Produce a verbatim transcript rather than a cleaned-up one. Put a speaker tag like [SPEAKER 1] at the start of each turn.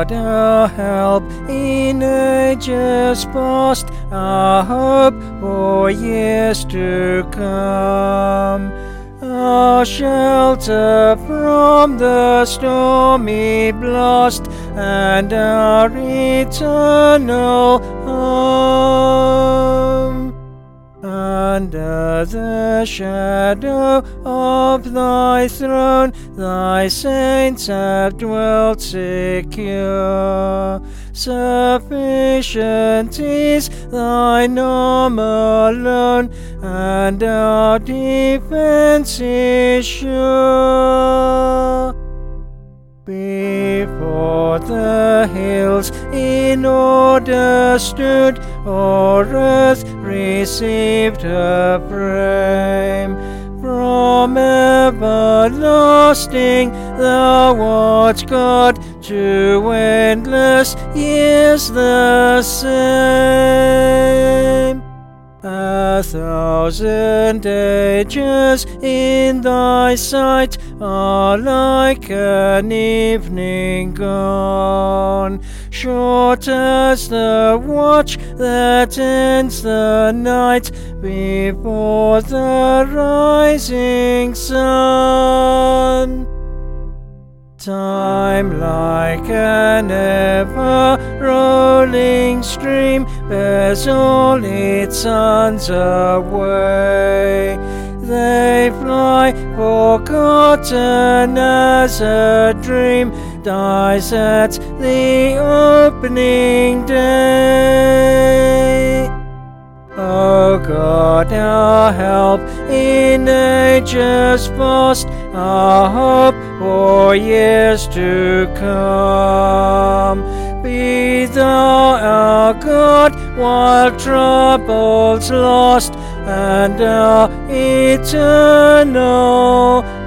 [SPEAKER 1] God, our help in ages past, our hope for years to come, our shelter from the stormy blast, and our eternal home. Under the shadow of thy throne, thy saints have dwelt secure. Sufficient is thine arm alone, and our defense is sure. Before the hills in order stood, o'er earth received her frame. From everlasting thou art God, to endless years the same. A thousand ages in thy sight are like an evening gone, short as the watch that ends the night before the rising sun. Time, like an ever-rolling stream, bears all its sons away. They fly, forgotten as a dream dies at the opening day. O God, our help in ages past, our hope for years to come. Be thou our God while troubles last, and our eternal